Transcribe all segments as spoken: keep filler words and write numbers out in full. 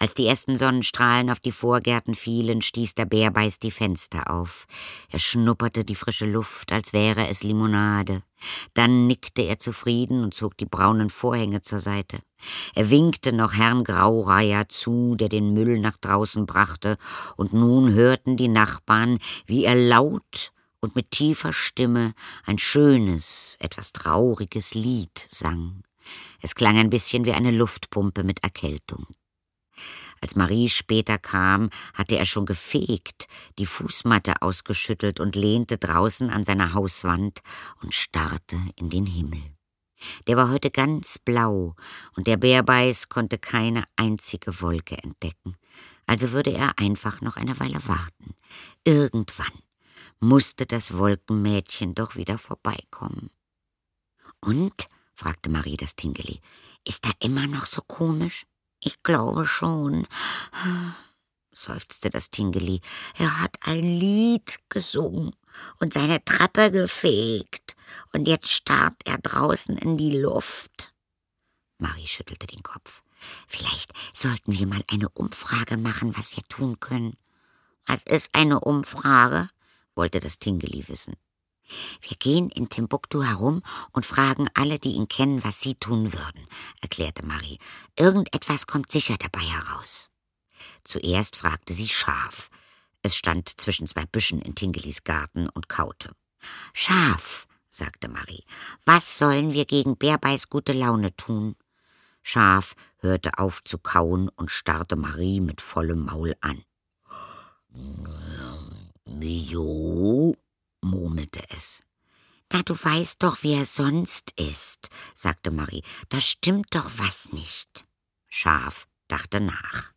Als die ersten Sonnenstrahlen auf die Vorgärten fielen, stieß der Bärbeiß die Fenster auf. Er schnupperte die frische Luft, als wäre es Limonade. Dann nickte er zufrieden und zog die braunen Vorhänge zur Seite. Er winkte noch Herrn Graureiher zu, der den Müll nach draußen brachte, und nun hörten die Nachbarn, wie er laut und mit tiefer Stimme ein schönes, etwas trauriges Lied sang. Es klang ein bisschen wie eine Luftpumpe mit Erkältung. Als Marie später kam, hatte er schon gefegt, die Fußmatte ausgeschüttelt und lehnte draußen an seiner Hauswand und starrte in den Himmel. Der war heute ganz blau, und der Bärbeiß konnte keine einzige Wolke entdecken. Also würde er einfach noch eine Weile warten. Irgendwann musste das Wolkenmädchen doch wieder vorbeikommen. »Und?«, fragte Marie das Tingeli, »ist er immer noch so komisch?« »Ich glaube schon«, seufzte das Tingeli. »Er hat ein Lied gesungen und seine Treppe gefegt, und jetzt starrt er draußen in die Luft.« Marie schüttelte den Kopf. »Vielleicht sollten wir mal eine Umfrage machen, was wir tun können.« »Was ist eine Umfrage?«, wollte das Tingeli wissen. »Wir gehen in Timbuktu herum und fragen alle, die ihn kennen, was sie tun würden«, erklärte Marie. »Irgendetwas kommt sicher dabei heraus.« Zuerst fragte sie Schaf. Es stand zwischen zwei Büschen in Tingelis Garten und kaute. »Schaf«, sagte Marie, »was sollen wir gegen Bärbeiß gute Laune tun?« Schaf hörte auf zu kauen und starrte Marie mit vollem Maul an. »Wieso?«, murmelte es. »Na, du weißt doch, wie er sonst ist«, sagte Marie. »Da stimmt doch was nicht.« Schaf dachte nach.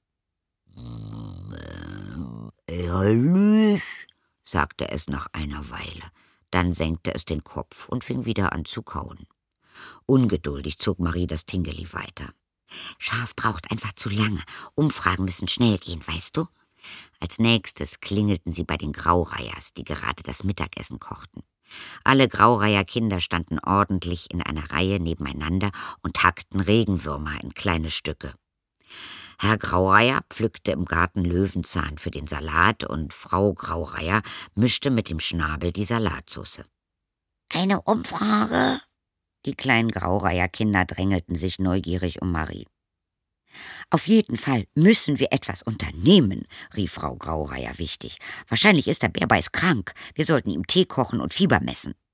»Ehrlich«, sagte es nach einer Weile. Dann senkte es den Kopf und fing wieder an zu kauen. Ungeduldig zog Marie das Tingeli weiter. »Schaf braucht einfach zu lange. Umfragen müssen schnell gehen, weißt du?« Als nächstes klingelten sie bei den Graureihers, die gerade das Mittagessen kochten. Alle Graureiher Kinder standen ordentlich in einer Reihe nebeneinander und hackten Regenwürmer in kleine Stücke. Herr Graureiher pflückte im Garten Löwenzahn für den Salat und Frau Graureiher mischte mit dem Schnabel die Salatsauce. »Eine Umfrage?« Die kleinen Graureiher Kinder drängelten sich neugierig um Marie. »Auf jeden Fall müssen wir etwas unternehmen«, rief Frau Graureiher wichtig. »Wahrscheinlich ist der Bärbeiß krank. Wir sollten ihm Tee kochen und Fieber messen.«